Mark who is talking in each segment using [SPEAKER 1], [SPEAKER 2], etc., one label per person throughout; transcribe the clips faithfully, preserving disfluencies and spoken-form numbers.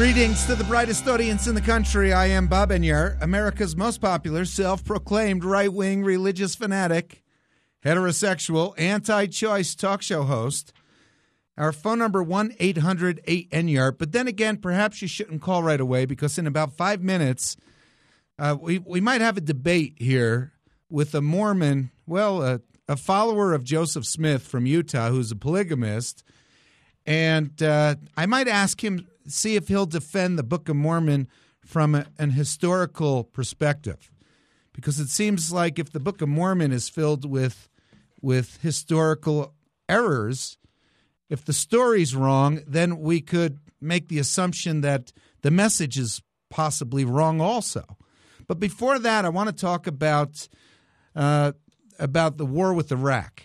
[SPEAKER 1] Greetings to the brightest audience in the country. I am Bob Enyart, America's most popular self-proclaimed right-wing religious fanatic, heterosexual, anti-choice talk show host. Our phone number, one eight hundred eight Enyart. But then again, perhaps you shouldn't call right away because in about five minutes, uh, we, we might have a debate here with a Mormon, well, a, a follower of Joseph Smith from Utah who's a polygamist. And uh, I might ask him, see if he'll defend the Book of Mormon from a, an historical perspective. Because it seems like if the Book of Mormon is filled with with historical errors, if the story's wrong, then we could make the assumption that the message is possibly wrong also. But before that, I want to talk about uh, about the war with Iraq.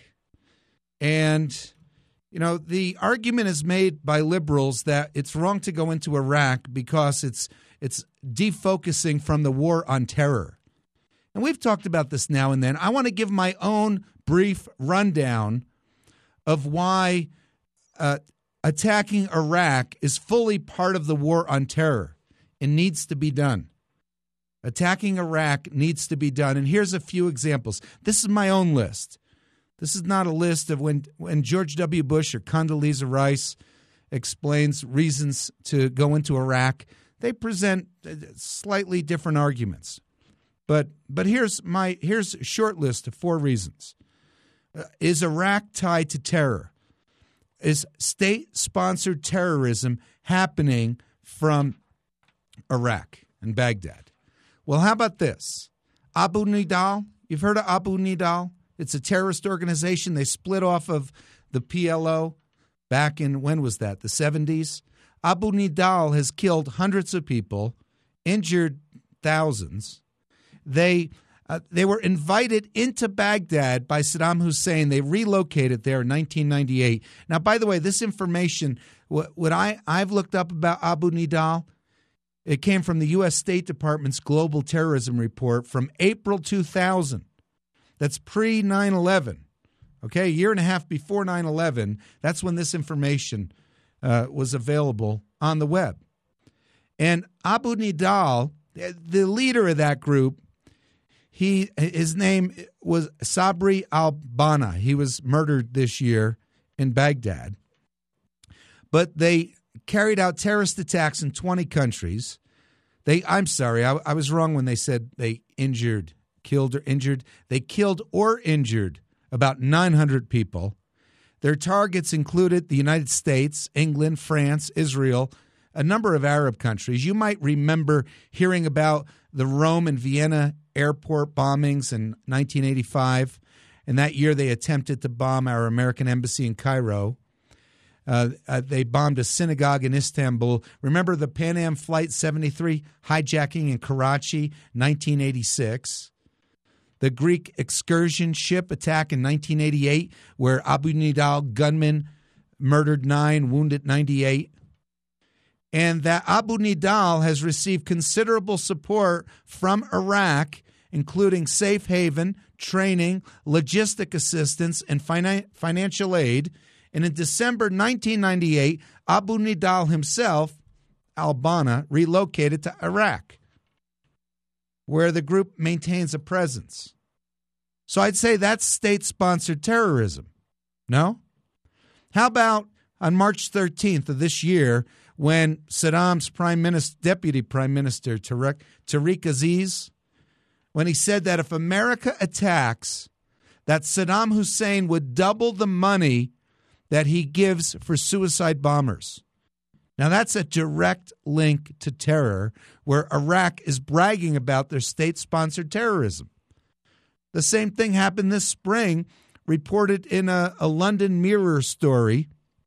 [SPEAKER 1] And you know, the argument is made by liberals that it's wrong to go into Iraq because it's it's defocusing from the war on terror. And we've talked about this now and then. I want to give my own brief rundown of why uh, attacking Iraq is fully part of the war on terror and needs to be done. Attacking Iraq needs to be done. And here's a few examples. This is my own list. This is not a list of when, when George W. Bush or Condoleezza Rice explains reasons to go into Iraq. They present slightly different arguments. But but here's my here's a short list of four reasons. Uh, is Iraq tied to terror? Is state-sponsored terrorism happening from Iraq and Baghdad? Well, how about this? Abu Nidal, you've heard of Abu Nidal? It's a terrorist organization. They split off of the P L O back in, when was that, the seventies? Abu Nidal has killed hundreds of people, injured thousands. They uh, they were invited into Baghdad by Saddam Hussein. They relocated there in nineteen ninety-eight. Now, by the way, this information, what, what I, I've looked up about Abu Nidal, it came from the U S State Department's Global Terrorism Report from April two thousand. That's pre nine eleven, okay, a year and a half before nine eleven. That's when this information uh, was available on the web. And Abu Nidal, the leader of that group, he his name was Sabri al-Banna. He was murdered this year in Baghdad. But they carried out terrorist attacks in twenty countries. They, I'm sorry, I, I was wrong when they said they injured Killed or injured. They killed or injured about nine hundred people. Their targets included the United States, England, France, Israel, a number of Arab countries. You might remember hearing about the Rome and Vienna airport bombings in nineteen eighty-five. And that year they attempted to bomb our American embassy in Cairo. Uh, uh, they bombed a synagogue in Istanbul. Remember the Pan Am Flight seventy-three hijacking in Karachi, nineteen eighty-six. The Greek excursion ship attack in nineteen eighty-eight, where Abu Nidal gunmen murdered nine, wounded ninety-eight. And that Abu Nidal has received considerable support from Iraq, including safe haven, training, logistic assistance, and finan- financial aid. And in December nineteen ninety-eight, Abu Nidal himself, al-Banna, relocated to Iraq, where the group maintains a presence. So I'd say that's state-sponsored terrorism. No? How about on March thirteenth of this year, when Saddam's prime minister, deputy prime minister, Tariq, Tariq Aziz, when he said that if America attacks, that Saddam Hussein would double the money that he gives for suicide bombers. Now, that's a direct link to terror, where Iraq is bragging about their state-sponsored terrorism. The same thing happened this spring, reported in a, a London Mirror story,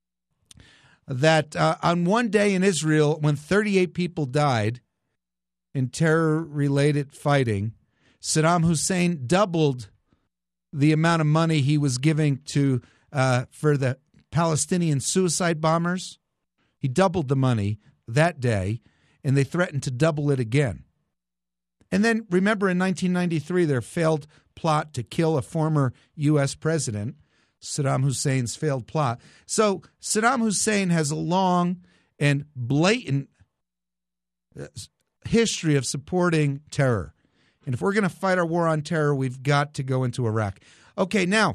[SPEAKER 1] that uh, on one day in Israel, when thirty-eight people died in terror-related fighting, Saddam Hussein doubled the amount of money he was giving to uh, for the Palestinian suicide bombers. He doubled the money that day, and they threatened to double it again. And then remember in nineteen ninety-three, their failed plot to kill a former U S president, Saddam Hussein's failed plot. So Saddam Hussein has a long and blatant uh, history of supporting terror. And if we're going to fight our war on terror, we've got to go into Iraq. Okay, now,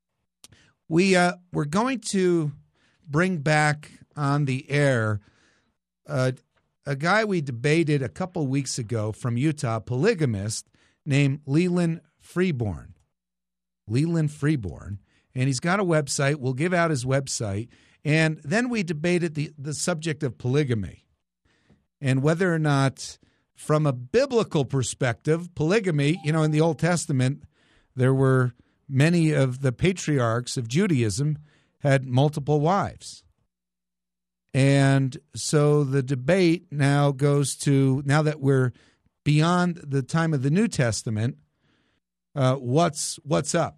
[SPEAKER 1] we, uh, we're going to bring back on the air uh, a guy we debated a couple weeks ago from Utah, a polygamist named Leland Freeborn. Leland Freeborn. And he's got a website. We'll give out his website. And then we debated the, the subject of polygamy and whether or not, from a biblical perspective, polygamy, you know, in the Old Testament, there were many of the patriarchs of Judaism had multiple wives. And so the debate now goes to, now that we're beyond the time of the New Testament, uh, what's what's up?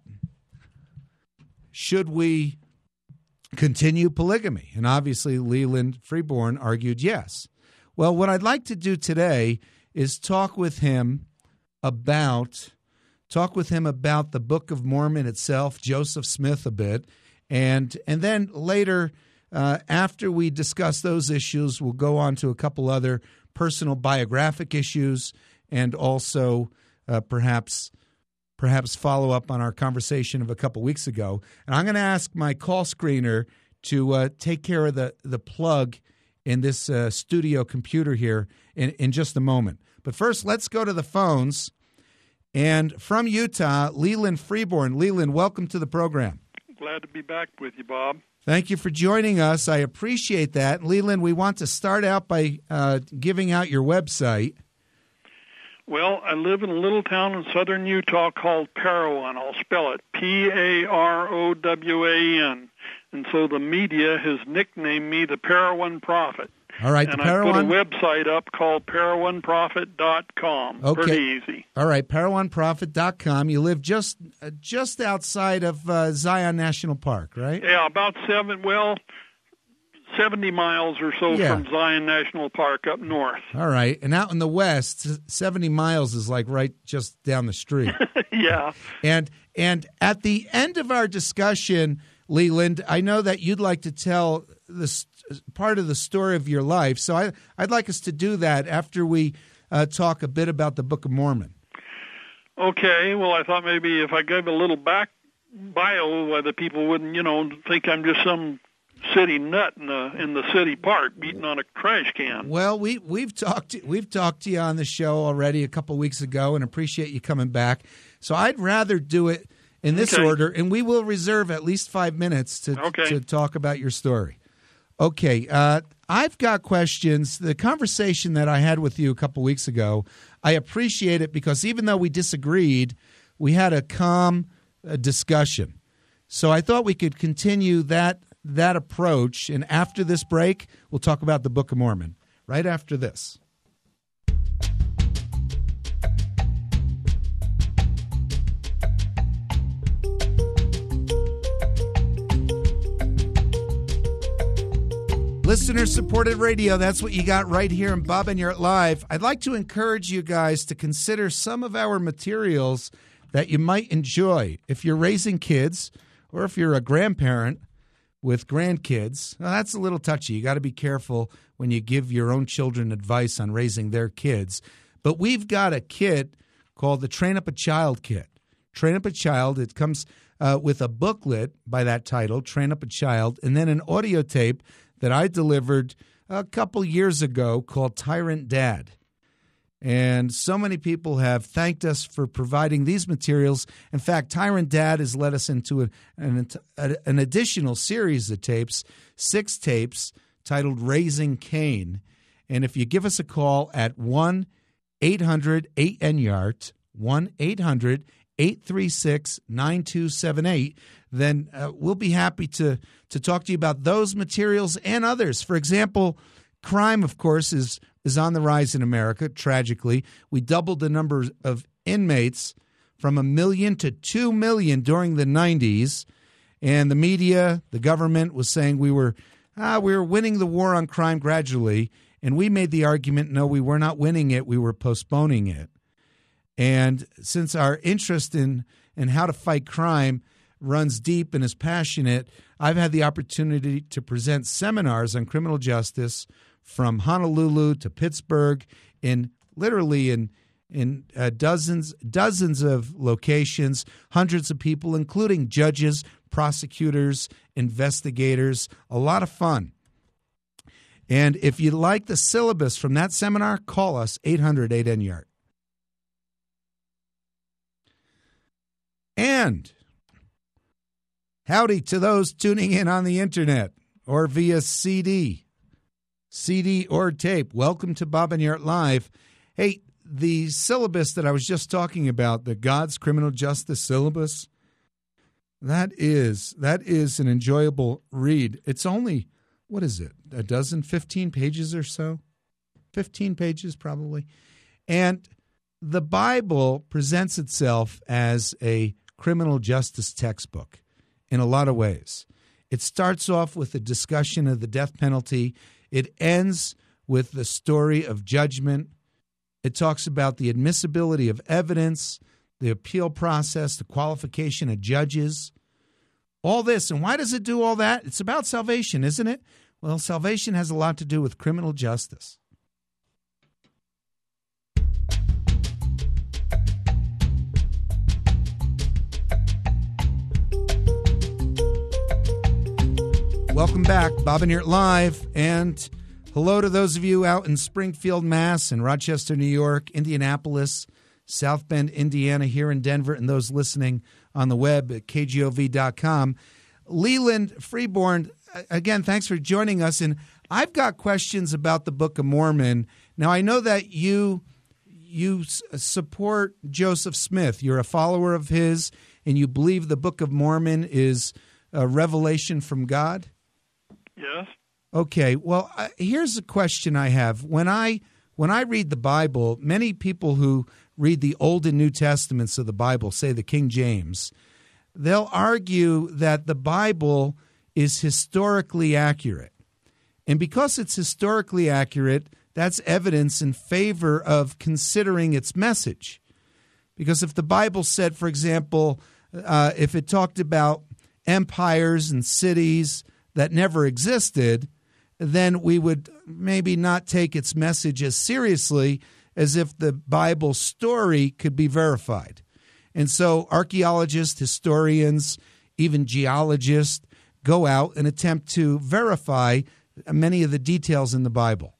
[SPEAKER 1] Should we continue polygamy? And obviously Leland Freeborn argued yes. Well, what I'd like to do today is talk with him about talk with him about the Book of Mormon itself, Joseph Smith a bit, and and then later, uh, after we discuss those issues, we'll go on to a couple other personal biographic issues, and also uh, perhaps perhaps follow up on our conversation of a couple weeks ago. And I'm going to ask my call screener to uh, take care of the the plug in this uh, studio computer here in, in just a moment. But first, let's go to the phones. And from Utah, Leland Freeborn. Leland, welcome to the program.
[SPEAKER 2] Glad to be back with you, Bob.
[SPEAKER 1] Thank you for joining us. I appreciate that. Leland, we want to start out by uh, giving out your website.
[SPEAKER 2] Well, I live in a little town in southern Utah called Parowan. I'll spell it P A R O W A N. And so the media has nicknamed me the Parowan Prophet.
[SPEAKER 1] All right,
[SPEAKER 2] and
[SPEAKER 1] the Parowan...
[SPEAKER 2] I put a website up called Parowan Prophet dot com.
[SPEAKER 1] Okay.
[SPEAKER 2] Pretty easy.
[SPEAKER 1] All right, Parowan Prophet dot com. You live just uh, just outside of uh, Zion National Park, right?
[SPEAKER 2] Yeah, about seven, well, seventy miles or so
[SPEAKER 1] yeah.
[SPEAKER 2] from Zion National Park up north.
[SPEAKER 1] All right, and out in the west, seventy miles is like right just down the street.
[SPEAKER 2] yeah.
[SPEAKER 1] And and at the end of our discussion, Leland, I know that you'd like to tell this part of the story of your life, so I, I'd like us to do that after we uh, talk a bit about the Book of Mormon.
[SPEAKER 2] Okay, well, I thought maybe if I gave a little back bio, uh, the people wouldn't, you know, think I'm just some city nut in the in the city park beating on a trash can.
[SPEAKER 1] Well, we we've talked we've talked to you on the show already a couple weeks ago, and appreciate you coming back. So I'd rather do it in this
[SPEAKER 2] okay.
[SPEAKER 1] order, and we will reserve at least five minutes to
[SPEAKER 2] okay.
[SPEAKER 1] to talk about your story. Okay, uh, I've got questions. The conversation that I had with you a couple weeks ago, I appreciate it because even though we disagreed, we had a calm uh, discussion. So I thought we could continue that that approach, and after this break, we'll talk about the Book of Mormon. Right after this. Listener-supported radio, that's what you got right here in Bob and You're Live. I'd like to encourage you guys to consider some of our materials that you might enjoy. If you're raising kids or if you're a grandparent with grandkids, well, that's a little touchy. You got to be careful when you give your own children advice on raising their kids. But we've got a kit called the Train Up a Child Kit. Train Up a Child, it comes uh, with a booklet by that title, Train Up a Child, and then an audio tape that I delivered a couple years ago called Tyrant Dad. And so many people have thanked us for providing these materials. In fact, Tyrant Dad has led us into an, an, an additional series of tapes, six tapes, titled Raising Cain. And if you give us a call at one eight hundred eight N Y A R T, one eight hundred eight three six nine two seven eight, then uh, we'll be happy to, to talk to you about those materials and others. For example, crime, of course, is, is on the rise in America, tragically. We doubled the number of inmates from a million to two million during the nineties, and the media, the government was saying we were, ah, we were winning the war on crime gradually, and we made the argument, no, we were not winning it, we were postponing it. And since our interest in, in how to fight crime runs deep and is passionate, I've had the opportunity to present seminars on criminal justice from Honolulu to Pittsburgh, in literally in in uh, dozens dozens of locations, hundreds of people, including judges, prosecutors, investigators. A lot of fun. And if you like the syllabus from that seminar, call us, eight hundred eight N Y A R T. And howdy to those tuning in on the internet or via C D, C D or tape. Welcome to Bob and Yert Live. Hey, the syllabus that I was just talking about, the God's Criminal Justice Syllabus, that is that is an enjoyable read. It's only, what is it, a dozen, fifteen pages or so? fifteen pages probably. And the Bible presents itself as a criminal justice textbook in a lot of ways. It starts off with a discussion of the death penalty. It ends with the story of judgment. It talks about the admissibility of evidence, the appeal process, the qualification of judges, all this. And why does it do all that? It's about salvation, isn't it? Well, salvation has a lot to do with criminal justice. Welcome back, Bob and Yert Live, and hello to those of you out in Springfield, Mass, and Rochester, New York, Indianapolis, South Bend, Indiana, here in Denver, and those listening on the web at K G O V dot com. Leland Freeborn, again, thanks for joining us, and I've got questions about the Book of Mormon. Now, I know that you you support Joseph Smith. You're a follower of his, and you believe the Book of Mormon is a revelation from God?
[SPEAKER 2] Yes.
[SPEAKER 1] Okay. Well, uh, here's a question I have. When I when I read the Bible, many people who read the Old and New Testaments of the Bible, say the King James, they'll argue that the Bible is historically accurate. And because it's historically accurate, that's evidence in favor of considering its message. Because if the Bible said, for example, uh, if it talked about empires and cities that never existed, then we would maybe not take its message as seriously as if the Bible story could be verified. And so archaeologists, historians, even geologists go out and attempt to verify many of the details in the Bible.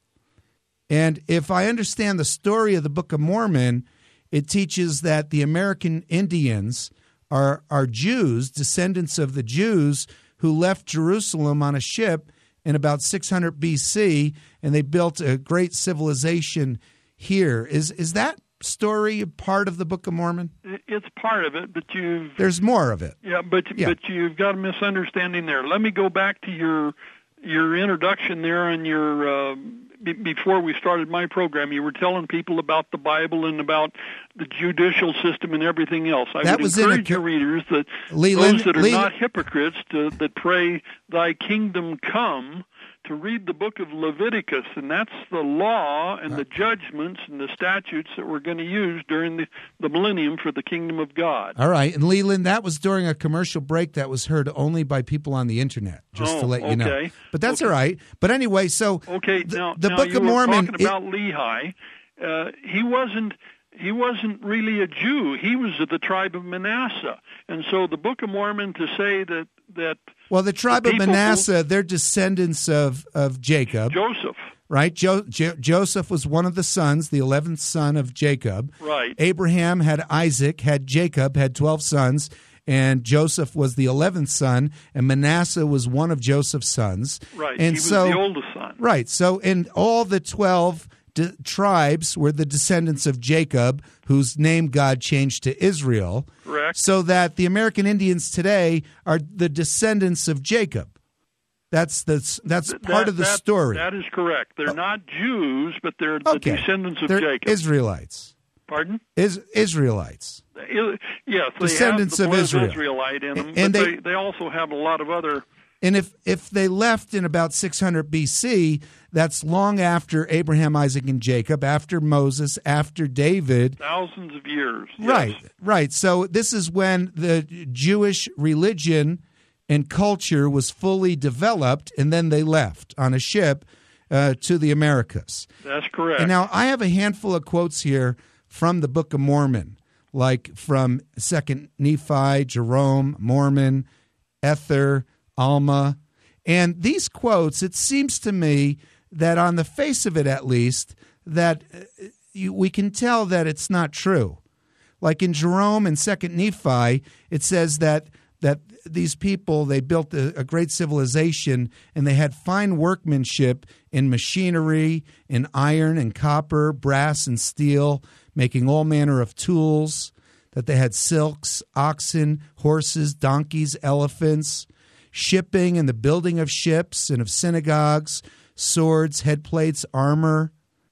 [SPEAKER 1] And if I understand the story of the Book of Mormon, it teaches that the American Indians are, are Jews, descendants of the Jews who left Jerusalem on a ship in about six hundred B C, and they built a great civilization here. Is is that story part of the Book of Mormon?
[SPEAKER 2] It's part of it, but you've...
[SPEAKER 1] There's more of it.
[SPEAKER 2] Yeah, but yeah. but you've got a misunderstanding there. Let me go back to your your introduction there and your... Uh, b- before we started my program, you were telling people about the Bible and about the judicial system and everything else. I
[SPEAKER 1] that
[SPEAKER 2] would
[SPEAKER 1] was
[SPEAKER 2] encourage
[SPEAKER 1] a,
[SPEAKER 2] your readers, that
[SPEAKER 1] Leland,
[SPEAKER 2] those that are
[SPEAKER 1] Leland,
[SPEAKER 2] not hypocrites, to, that pray, thy kingdom come, to read the book of Leviticus, and that's the law and the judgments and the statutes that we're going to use during the, the millennium for the kingdom of God.
[SPEAKER 1] All right. And Leland, that was during a commercial break that was heard only by people on the internet, just
[SPEAKER 2] oh,
[SPEAKER 1] to let you
[SPEAKER 2] okay.
[SPEAKER 1] know. But that's
[SPEAKER 2] okay.
[SPEAKER 1] all right. But anyway, so
[SPEAKER 2] okay,
[SPEAKER 1] the,
[SPEAKER 2] now,
[SPEAKER 1] the
[SPEAKER 2] now
[SPEAKER 1] Book
[SPEAKER 2] you
[SPEAKER 1] of
[SPEAKER 2] were
[SPEAKER 1] Mormon...
[SPEAKER 2] talking about Lehi. Uh, he wasn't... He wasn't really a Jew. He was of the tribe of Manasseh. And so the Book of Mormon, to say that... that
[SPEAKER 1] well, the tribe
[SPEAKER 2] the
[SPEAKER 1] of Manasseh, who, they're descendants of, of Jacob.
[SPEAKER 2] Joseph.
[SPEAKER 1] Right? Jo- jo- Joseph was one of the sons, the eleventh son of Jacob.
[SPEAKER 2] Right.
[SPEAKER 1] Abraham had Isaac, had Jacob, had twelve sons, and Joseph was the eleventh son, and Manasseh was one of Joseph's sons.
[SPEAKER 2] Right.
[SPEAKER 1] And
[SPEAKER 2] he
[SPEAKER 1] so,
[SPEAKER 2] was the oldest son.
[SPEAKER 1] Right. So in all the twelve... De- tribes were the descendants of Jacob, whose name God changed to Israel.
[SPEAKER 2] Correct.
[SPEAKER 1] So that the American Indians today are the descendants of Jacob. That's the, that's
[SPEAKER 2] Th-
[SPEAKER 1] part
[SPEAKER 2] that,
[SPEAKER 1] of the
[SPEAKER 2] that,
[SPEAKER 1] story.
[SPEAKER 2] That is correct. They're not Jews, but they're
[SPEAKER 1] okay.
[SPEAKER 2] the descendants of
[SPEAKER 1] they're
[SPEAKER 2] Jacob.
[SPEAKER 1] Israelites.
[SPEAKER 2] Pardon?
[SPEAKER 1] Is Israelites.
[SPEAKER 2] Yes, they
[SPEAKER 1] descendants
[SPEAKER 2] have the
[SPEAKER 1] of Israel.
[SPEAKER 2] Israelite in them,
[SPEAKER 1] and
[SPEAKER 2] but
[SPEAKER 1] they,
[SPEAKER 2] they, they also have a lot of other...
[SPEAKER 1] And if, if they left in about six hundred B C, that's long after Abraham, Isaac, and Jacob, after Moses, after David.
[SPEAKER 2] Thousands of years. Yes.
[SPEAKER 1] Right, right. So this is when the Jewish religion and culture was fully developed, and then they left on a ship, uh, to the Americas.
[SPEAKER 2] That's correct.
[SPEAKER 1] And now I have a handful of quotes here from the Book of Mormon, like from Second Nephi, Jerome, Mormon, Ether, Alma. And these quotes, it seems to me that on the face of it at least, that you, we can tell that it's not true. Like in Jerome and Second Nephi, it says that that these people, they built a, a great civilization, and they had fine workmanship in machinery, in iron and copper, brass and steel, making all manner of tools, that they had silks, oxen, horses, donkeys, elephants, shipping and the building of ships and of synagogues, swords, headplates, armor,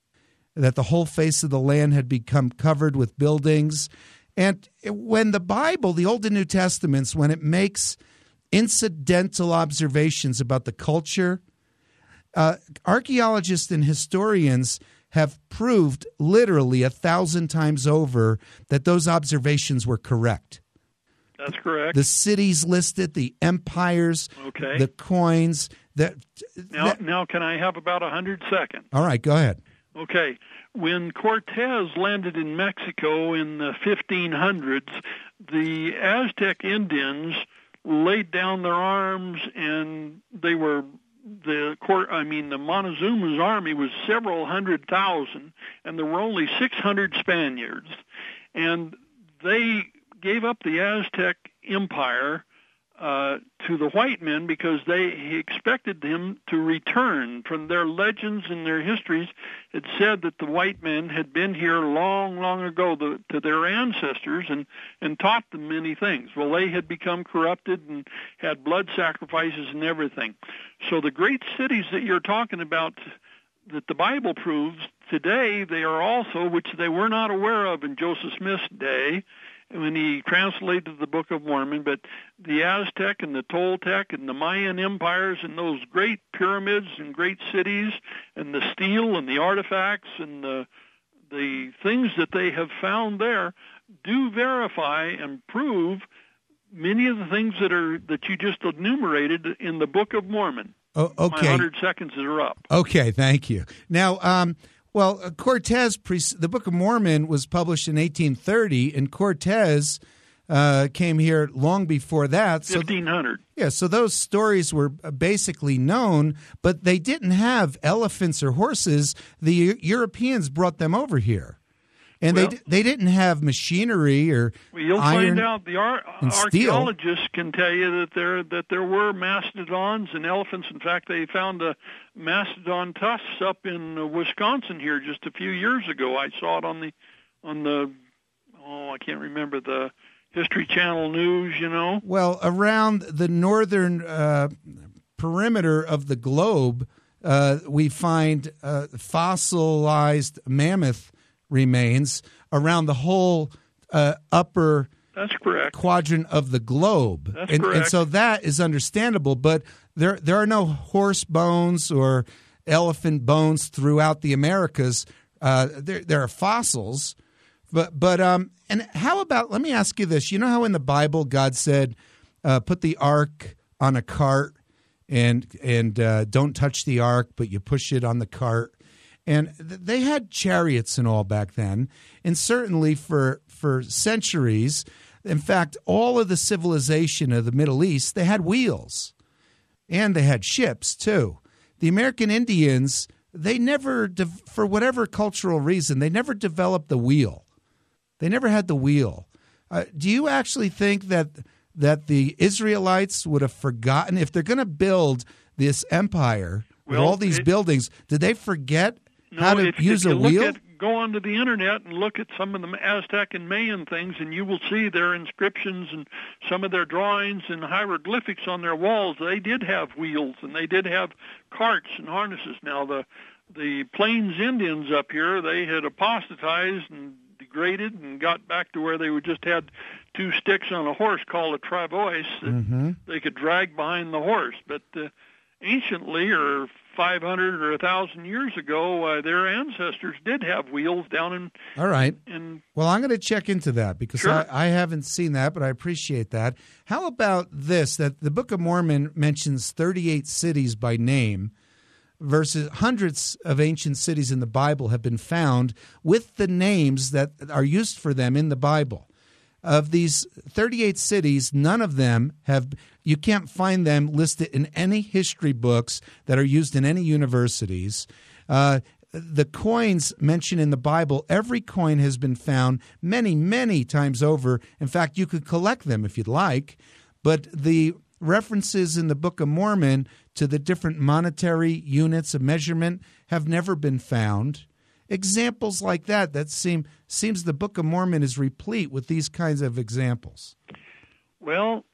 [SPEAKER 1] that the whole face of the land had become covered with buildings. And when the Bible, the Old and New Testaments, when it makes incidental observations about the culture, uh, archaeologists and historians have proved literally a thousand times over that those observations were correct.
[SPEAKER 2] That's correct.
[SPEAKER 1] The cities listed, the empires,
[SPEAKER 2] okay.
[SPEAKER 1] the coins. That,
[SPEAKER 2] now,
[SPEAKER 1] that,
[SPEAKER 2] now, can I have about a hundred seconds?
[SPEAKER 1] All right, go ahead.
[SPEAKER 2] Okay. When Cortez landed in Mexico in the fifteen hundreds, the Aztec Indians laid down their arms, and they were the court. I mean, the Montezuma's army was several hundred thousand, and there were only six hundred Spaniards, and they gave up the Aztec Empire uh, to the white men because they expected them to return. From their legends and their histories, it said that the white men had been here long, long ago the, to their ancestors and, and taught them many things. Well, they had become corrupted and had blood sacrifices and everything. So the great cities that you're talking about that the Bible proves today, they are also, which they were not aware of in Joseph Smith's day, when he translated the Book of Mormon, but the Aztec and the Toltec and the Mayan empires and those great pyramids and great cities and the steel and the artifacts and the the things that they have found there do verify and prove many of the things that are that you just enumerated in the Book of Mormon.
[SPEAKER 1] Oh, okay.
[SPEAKER 2] My hundred seconds are up.
[SPEAKER 1] Okay, thank you. Now, um, well, Cortez, the Book of Mormon was published in eighteen thirty, and Cortez uh, came here long before that.
[SPEAKER 2] So, fifteen hundred.
[SPEAKER 1] Yeah, so those stories were basically known, but they didn't have elephants or horses. The Europeans brought them over here. And well, they they didn't have machinery or
[SPEAKER 2] well, you'll
[SPEAKER 1] iron
[SPEAKER 2] find out. The ar- archaeologists can tell you that there that there were mastodons and elephants. In fact, they found a mastodon tusks up in uh, Wisconsin here just a few years ago. I saw it on the on the oh I can't remember the History Channel news. You know.
[SPEAKER 1] Well, around the northern uh, perimeter of the globe, uh, we find uh, fossilized mammoth remains around the whole uh, upper
[SPEAKER 2] That's correct.
[SPEAKER 1] quadrant of the globe.
[SPEAKER 2] That's
[SPEAKER 1] and,
[SPEAKER 2] correct.
[SPEAKER 1] And so that is understandable, but there there are no horse bones or elephant bones throughout the Americas. Uh, there there are fossils, but but um and how about, let me ask you this. You know how in the Bible God said, uh, put the ark on a cart and and uh, don't touch the ark, but you push it on the cart. And they had chariots and all back then, and certainly for for centuries. In fact, all of the civilization of the Middle East, they had wheels, and they had ships too. The American Indians, they never, for whatever cultural reason, they never developed the wheel. They never had the wheel. Uh, do you actually think that that the Israelites would have forgotten, if they're going to build this empire with
[SPEAKER 2] well,
[SPEAKER 1] all these
[SPEAKER 2] it,
[SPEAKER 1] buildings, did they forget
[SPEAKER 2] no,
[SPEAKER 1] how to
[SPEAKER 2] if,
[SPEAKER 1] use
[SPEAKER 2] if you
[SPEAKER 1] a wheel?
[SPEAKER 2] Look at, go onto the internet and look at some of the Aztec and Mayan things, and you will see their inscriptions and some of their drawings and hieroglyphics on their walls. They did have wheels, and they did have carts and harnesses. Now, the the Plains Indians up here, they had apostatized and degraded and got back to where they would just had two sticks on a horse called a travois that
[SPEAKER 1] mm-hmm.
[SPEAKER 2] they could drag behind the horse. But uh, anciently, or five hundred or one thousand years ago, uh, their ancestors did have wheels down in...
[SPEAKER 1] All right.
[SPEAKER 2] In,
[SPEAKER 1] well, I'm going to check into that because
[SPEAKER 2] sure.
[SPEAKER 1] I, I haven't seen that, but I appreciate that. How about this, that the Book of Mormon mentions thirty-eight cities by name, versus hundreds of ancient cities in the Bible have been found with the names that are used for them in the Bible. Of these thirty-eight cities, none of them have, you can't find them listed in any history books that are used in any universities. Uh, the coins mentioned in the Bible, every coin has been found many, many times over. In fact, you could collect them if you'd like. But the references in the Book of Mormon to the different monetary units of measurement have never been found. Examples like that, that seem seems the Book of Mormon is replete with these kinds of examples.
[SPEAKER 2] Well,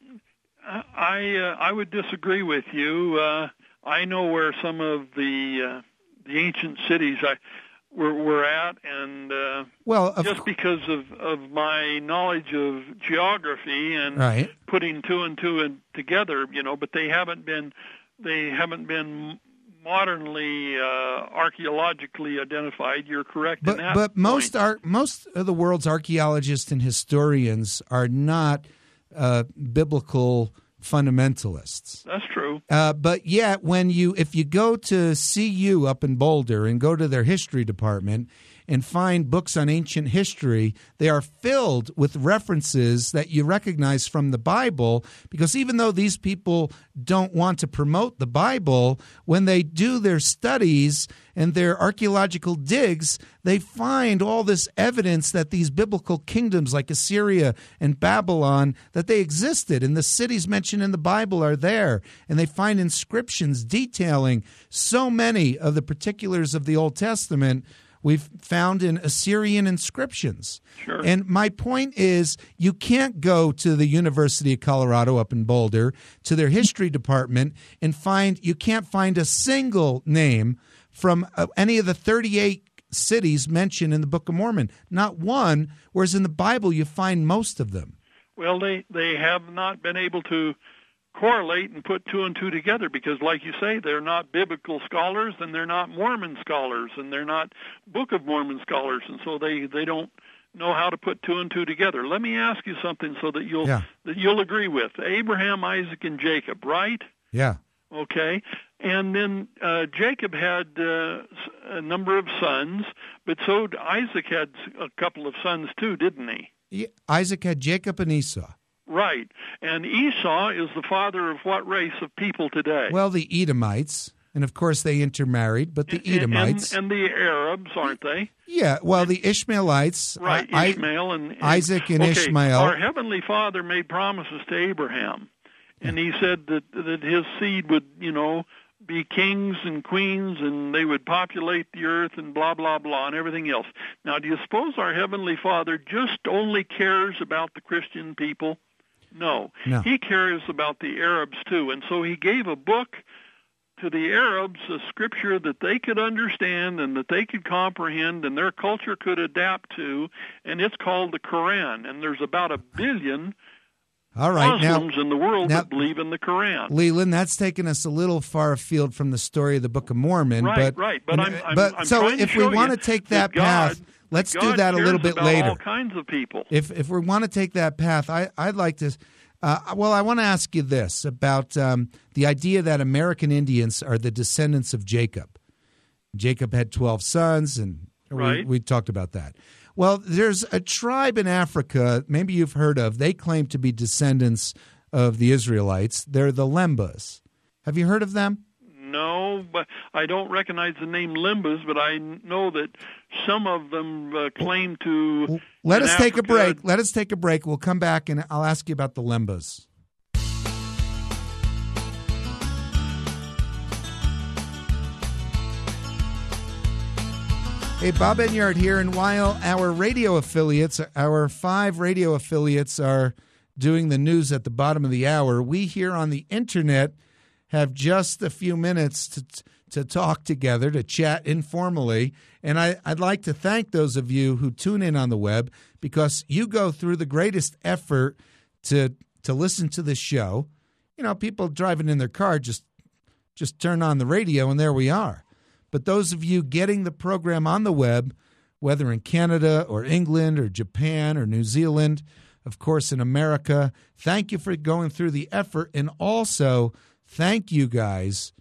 [SPEAKER 2] I uh, I would disagree with you. Uh, I know where some of the uh, the ancient cities I were, were at, and uh,
[SPEAKER 1] well, of
[SPEAKER 2] just
[SPEAKER 1] co-
[SPEAKER 2] because of, of my knowledge of geography and
[SPEAKER 1] right.
[SPEAKER 2] putting two and two and together, you know, but they haven't been they haven't been modernly uh, archaeologically identified. You're correct
[SPEAKER 1] but,
[SPEAKER 2] in that
[SPEAKER 1] But most
[SPEAKER 2] point.
[SPEAKER 1] ar- most of the world's archaeologists and historians are not uh, biblical fundamentalists.
[SPEAKER 2] That's true.
[SPEAKER 1] Uh, but yet, when you if you go to C U up in Boulder and go to their history department and find books on ancient history, they are filled with references that you recognize from the Bible, because even though these people don't want to promote the Bible, when they do their studies and their archaeological digs, they find all this evidence that these biblical kingdoms like Assyria and Babylon, that they existed, and the cities mentioned in the Bible are there, and they find inscriptions detailing so many of the particulars of the Old Testament we've found in Assyrian inscriptions.
[SPEAKER 2] Sure.
[SPEAKER 1] And my point is, you can't go to the University of Colorado up in Boulder, to their history department, and find, you can't find a single name from uh, any of the thirty-eight cities mentioned in the Book of Mormon. Not one, whereas in the Bible you find most of them.
[SPEAKER 2] Well, they, they have not been able to correlate and put two and two together because, like you say, they're not biblical scholars and they're not Mormon scholars and they're not Book of Mormon scholars, and so they, they don't know how to put two and two together. Let me ask you something so that you'll
[SPEAKER 1] Yeah.
[SPEAKER 2] that you'll agree with. Abraham, Isaac, and Jacob, right?
[SPEAKER 1] Yeah.
[SPEAKER 2] Okay. And then uh, Jacob had uh, a number of sons, but so Isaac had a couple of sons too, didn't he?
[SPEAKER 1] Yeah. Isaac had Jacob and Esau.
[SPEAKER 2] Right. And Esau is the father of what race of people today?
[SPEAKER 1] Well, the Edomites, and of course they intermarried, but the
[SPEAKER 2] And-
[SPEAKER 1] Edomites.
[SPEAKER 2] And, and the Arabs, aren't they?
[SPEAKER 1] Yeah, well, the Ishmaelites.
[SPEAKER 2] Right,
[SPEAKER 1] I-
[SPEAKER 2] Ishmael and, and
[SPEAKER 1] Isaac and
[SPEAKER 2] okay,
[SPEAKER 1] Ishmael.
[SPEAKER 2] Our Heavenly Father made promises to Abraham, and he said that, that his seed would, you know, be kings and queens, and they would populate the earth and blah, blah, blah, and everything else. Now, do you suppose our Heavenly Father just only cares about the Christian people? No.
[SPEAKER 1] No.
[SPEAKER 2] He cares about the Arabs, too. And so he gave a book to the Arabs, a scripture that they could understand and that they could comprehend and their culture could adapt to, and it's called the Quran. And there's about a billion
[SPEAKER 1] All right, now,
[SPEAKER 2] Muslims in the world
[SPEAKER 1] now-
[SPEAKER 2] that believe in the Quran.
[SPEAKER 1] Leland, that's taken us a little far afield from the story of the Book of Mormon.
[SPEAKER 2] Right,
[SPEAKER 1] but,
[SPEAKER 2] right. But I'm, I'm,
[SPEAKER 1] but
[SPEAKER 2] I'm
[SPEAKER 1] so
[SPEAKER 2] trying to
[SPEAKER 1] if we
[SPEAKER 2] show
[SPEAKER 1] want
[SPEAKER 2] you
[SPEAKER 1] to take
[SPEAKER 2] that
[SPEAKER 1] that
[SPEAKER 2] God,
[SPEAKER 1] path, let's
[SPEAKER 2] God
[SPEAKER 1] do that a little
[SPEAKER 2] cares
[SPEAKER 1] bit
[SPEAKER 2] about
[SPEAKER 1] later.
[SPEAKER 2] all kinds of people.
[SPEAKER 1] If if we want to take that path, I, I'd like to. Uh, well, I want to ask you this about um, the idea that American Indians are the descendants of Jacob. Jacob had twelve sons, and
[SPEAKER 2] Right.
[SPEAKER 1] we, we talked about that. Well, there's a tribe in Africa, maybe you've heard of. They claim to be descendants of the Israelites. They're the Lembas. Have you heard of them?
[SPEAKER 2] No, but I don't recognize the name Limbas, but I know that some of them uh, claim to.
[SPEAKER 1] Let
[SPEAKER 2] in
[SPEAKER 1] us take a
[SPEAKER 2] Africa-
[SPEAKER 1] break. Let us take a break. We'll come back, and I'll ask you about the Lembas. Hey, Bob Enyart here, and while our radio affiliates, our five radio affiliates are doing the news at the bottom of the hour, we here on the Internet have just a few minutes to to talk together, to chat informally. And I, I'd like to thank those of you who tune in on the web, because you go through the greatest effort to to listen to this show. You know, people driving in their car just just turn on the radio and there we are. But those of you getting the program on the web, whether in Canada or England or Japan or New Zealand, of course in America, thank you for going through the effort. And also, thank you guys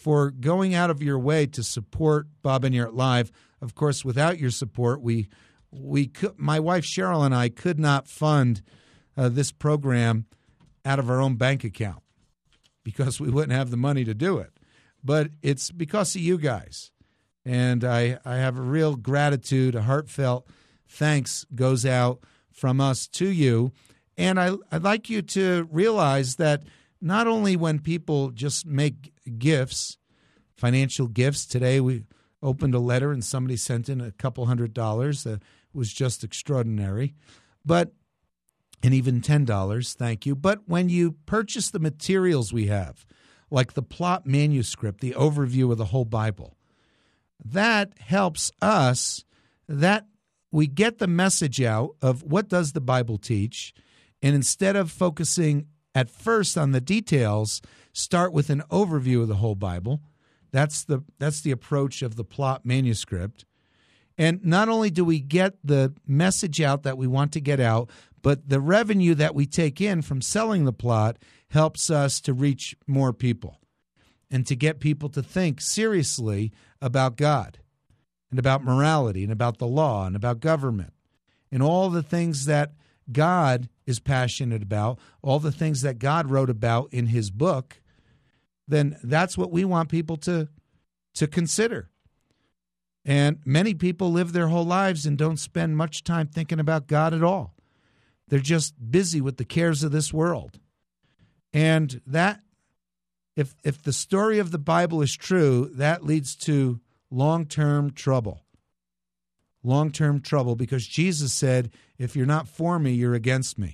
[SPEAKER 1] for going out of your way to support Bob and Yert Live. Of course, without your support, we we could, my wife Cheryl and I could not fund uh, this program out of our own bank account because we wouldn't have the money to do it. But it's because of you guys. And I, I have a real gratitude, a heartfelt thanks goes out from us to you. And I, I'd like you to realize that not only when people just make gifts, financial gifts, today we opened a letter and somebody sent in a couple hundred dollars that was just extraordinary, but and even ten dollars, thank you. But when you purchase the materials we have, like the plot manuscript, the overview of the whole Bible, that helps us, that we get the message out of what does the Bible teach, and instead of focusing at first on the details, start with an overview of the whole Bible. That's the that's the approach of the plot manuscript. And not only do we get the message out that we want to get out, but the revenue that we take in from selling the plot helps us to reach more people and to get people to think seriously about God and about morality and about the law and about government and all the things that God is passionate about, all the things that God wrote about in his book. Then that's what we want people to, to consider. And many people live their whole lives and don't spend much time thinking about God at all. They're just busy with the cares of this world. And that, if if the story of the Bible is true, that leads to long-term trouble. Long-term trouble, because Jesus said, if you're not for me, you're against me.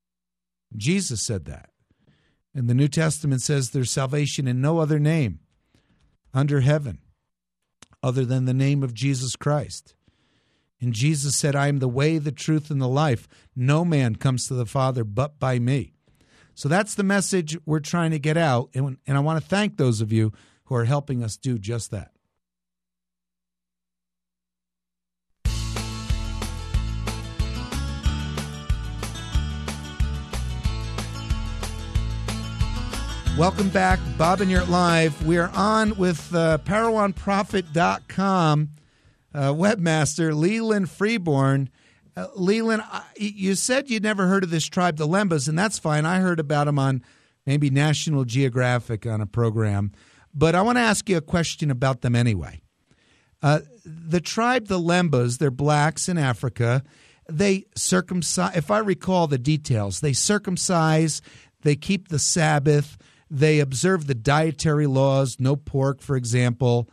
[SPEAKER 1] Jesus said that. And the New Testament says there's salvation in no other name under heaven other than the name of Jesus Christ. And Jesus said, I am the way, the truth, and the life. No man comes to the Father but by me. So that's the message we're trying to get out. And, and I want to thank those of you who are helping us do just that. Welcome back, Bob and Yert Live. We are on with uh, Parowan Prophet dot com uh, webmaster Leland Freeborn. Uh, Leland, I, you said you'd never heard of this tribe, the Lembas, and that's fine. I heard about them on maybe National Geographic on a program. But I want to ask you a question about them anyway. Uh, the tribe, the Lembas, they're blacks in Africa. They circumcise, if I recall the details, they circumcise, they keep the Sabbath, they observe the dietary laws, no pork, for example.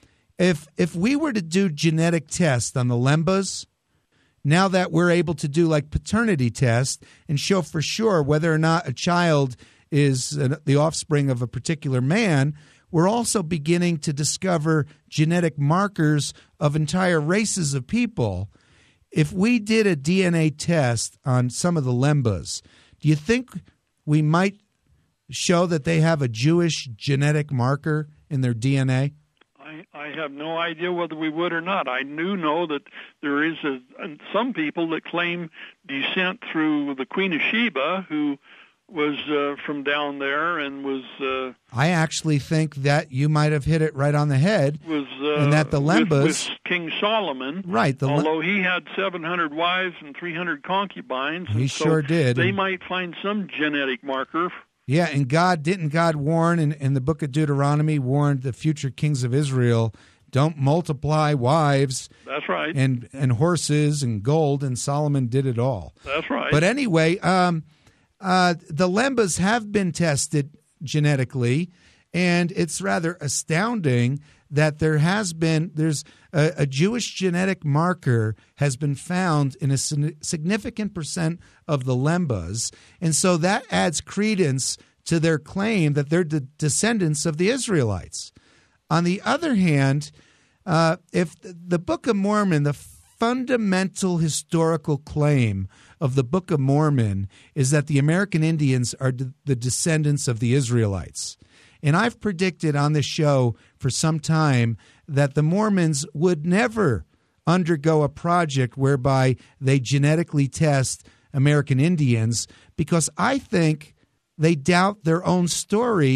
[SPEAKER 1] If if we were to do genetic tests on the Lembas, now that we're able to do like paternity tests and show for sure whether or not a child is the offspring of a particular man, we're also beginning to discover genetic markers of entire races of people. If we did a D N A test on some of the Lembas, do you think we might show that they have a Jewish genetic marker in their D N A?
[SPEAKER 2] I, I have no idea whether we would or not. I do know that there is a, some people that claim descent through the Queen of Sheba, who was uh, from down there and was... Uh,
[SPEAKER 1] I actually think that you might have hit it right on the head.
[SPEAKER 2] Was uh,
[SPEAKER 1] and that the Lembas...
[SPEAKER 2] With, with King Solomon.
[SPEAKER 1] Right. The,
[SPEAKER 2] although he had seven hundred wives and three hundred concubines.
[SPEAKER 1] He
[SPEAKER 2] and so
[SPEAKER 1] sure did.
[SPEAKER 2] They
[SPEAKER 1] and,
[SPEAKER 2] might find some genetic marker.
[SPEAKER 1] Yeah, and God, didn't God warn in, in the book of Deuteronomy, warned the future kings of Israel, don't multiply wives.
[SPEAKER 2] That's right.
[SPEAKER 1] And, and horses and gold, and Solomon did it all.
[SPEAKER 2] That's right.
[SPEAKER 1] But anyway... Um, Uh, the Lembas have been tested genetically, and it's rather astounding that there has been, there's a, a Jewish genetic marker has been found in a significant percent of the Lembas, and so that adds credence to their claim that they're the descendants of the Israelites. On the other hand, uh, if the Book of Mormon, the fundamental historical claim of the Book of Mormon is that the American Indians are d- the descendants of the Israelites. And I've predicted on this show for some time that the Mormons would never undergo a project whereby they genetically test American Indians, because I think they doubt their own story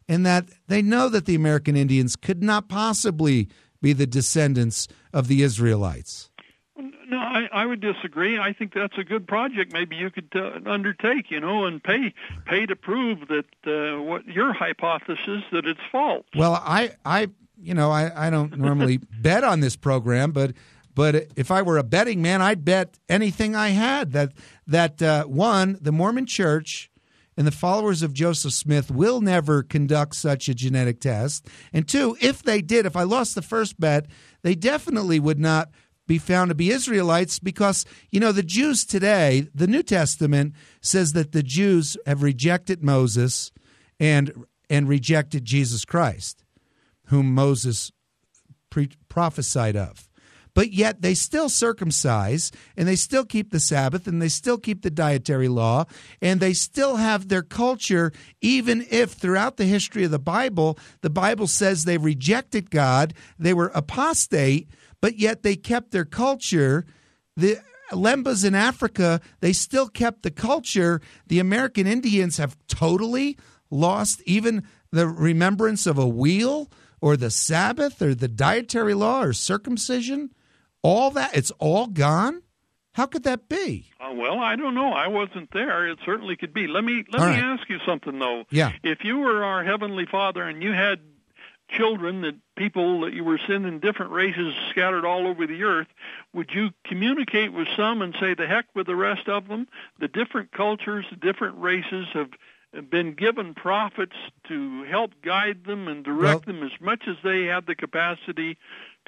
[SPEAKER 1] and that they know that the American Indians could not possibly be the descendants of the Israelites.
[SPEAKER 2] No, I, I would disagree. I think that's a good project. Maybe you could uh, undertake, you know, and pay pay to prove that uh, what your hypothesis that it's false.
[SPEAKER 1] Well, I, I you know, I, I don't normally bet on this program, but but if I were a betting man, I'd bet anything I had that that uh, one, the Mormon Church and the followers of Joseph Smith will never conduct such a genetic test, and two, if they did, if I lost the first bet, they definitely would not be found to be Israelites because, you know, the Jews today, the New Testament says that the Jews have rejected Moses and and rejected Jesus Christ, whom Moses pre- prophesied of. But yet they still circumcise, and they still keep the Sabbath, and they still keep the dietary law, and they still have their culture, even if throughout the history of the Bible, the Bible says they rejected God, they were apostate, but yet they kept their culture. The Lembas in Africa, they still kept the culture. The American Indians have totally lost even the remembrance of a wheel or the Sabbath or the dietary law or circumcision. All that, it's all gone? How could that be?
[SPEAKER 2] Uh, well, I don't know. I wasn't there. It certainly could be. Let me let
[SPEAKER 1] all
[SPEAKER 2] me
[SPEAKER 1] right.
[SPEAKER 2] ask you something, though.
[SPEAKER 1] Yeah.
[SPEAKER 2] If you were our Heavenly Father and you had children, that people that you were sending different races scattered all over the earth, would you communicate with some and say, the heck with the rest of them? The different cultures, the different races have been given prophets to help guide them and direct well, them as much as they have the capacity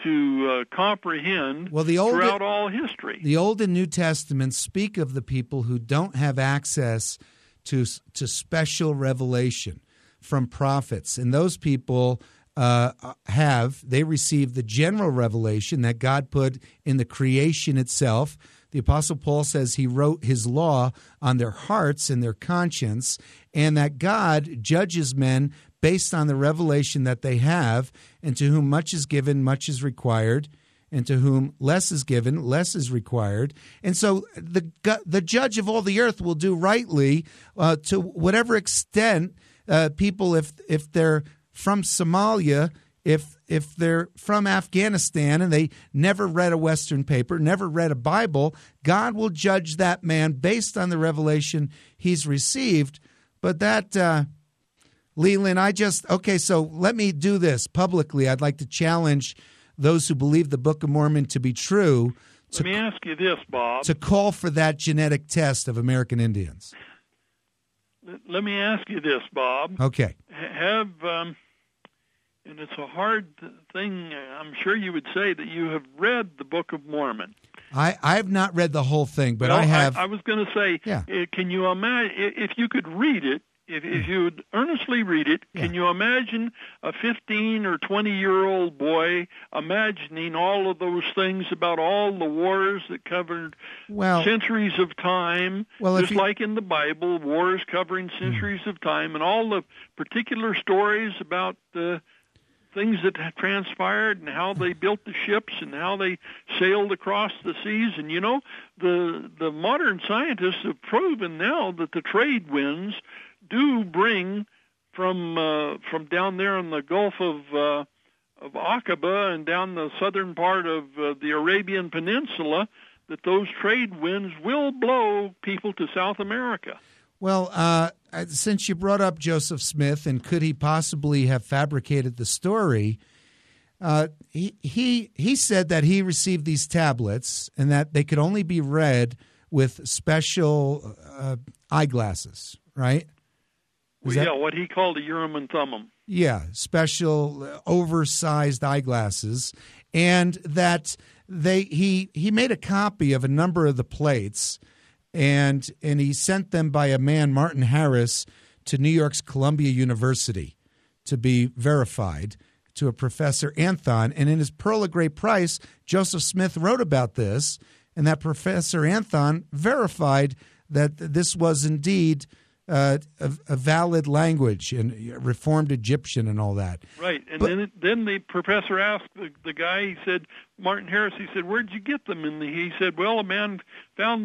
[SPEAKER 2] to uh, comprehend
[SPEAKER 1] well, the old,
[SPEAKER 2] throughout all history.
[SPEAKER 1] The Old and New Testaments speak of the people who don't have access to, to special revelation from prophets, and those people Uh, have, they receive the general revelation that God put in the creation itself. The Apostle Paul says he wrote his law on their hearts and their conscience, and that God judges men based on the revelation that they have, and to whom much is given, much is required, and to whom less is given, less is required. And so the the judge of all the earth will do rightly uh, to whatever extent uh, people, if if they're from Somalia, if if they're from Afghanistan and they never read a Western paper, never read a Bible, God will judge that man based on the revelation he's received. But that, uh, Leland, I just, okay, so let me do this publicly. I'd like to challenge those who believe the Book of Mormon to be true.
[SPEAKER 2] To, let me ask you this, Bob.
[SPEAKER 1] To call for that genetic test of American Indians.
[SPEAKER 2] Let me ask you this, Bob.
[SPEAKER 1] Okay.
[SPEAKER 2] Have... Um, And it's a hard thing. I'm sure you would say that you have read the Book of Mormon.
[SPEAKER 1] I, I have not read the whole thing, but
[SPEAKER 2] well,
[SPEAKER 1] I have.
[SPEAKER 2] I, I was going to say,
[SPEAKER 1] yeah.
[SPEAKER 2] Can you imagine, if you could read it, if, if you would earnestly read it,
[SPEAKER 1] yeah.
[SPEAKER 2] can you imagine a fifteen or twenty-year-old boy imagining all of those things about all the wars that covered
[SPEAKER 1] well,
[SPEAKER 2] centuries of time,
[SPEAKER 1] well,
[SPEAKER 2] just
[SPEAKER 1] you,
[SPEAKER 2] like in the Bible, wars covering centuries mm. of time, and all the particular stories about the things that had transpired and how they built the ships and how they sailed across the seas. And, you know, the the modern scientists have proven now that the trade winds do bring from uh, from down there in the Gulf of uh, of Aqaba and down the southern part of uh, the Arabian Peninsula, that those trade winds will blow people to South America.
[SPEAKER 1] Well, uh, since you brought up Joseph Smith and could he possibly have fabricated the story, uh, he, he he said that he received these tablets and that they could only be read with special uh, eyeglasses, right?
[SPEAKER 2] Well,
[SPEAKER 1] that,
[SPEAKER 2] yeah, what he called a Urim and Thummim.
[SPEAKER 1] Yeah, special uh, oversized eyeglasses, and that they he he made a copy of a number of the plates. And and he sent them by a man, Martin Harris, to New York's Columbia University to be verified, to a Professor Anthon. And in his Pearl of Great Price, Joseph Smith wrote about this, and that Professor Anthon verified that this was indeed uh, a, a valid language and Reformed Egyptian and all that.
[SPEAKER 2] Right. And
[SPEAKER 1] but,
[SPEAKER 2] then it, then the professor asked the, the guy, he said, Martin Harris, he said, where'd you get them? And he said, well, a man found the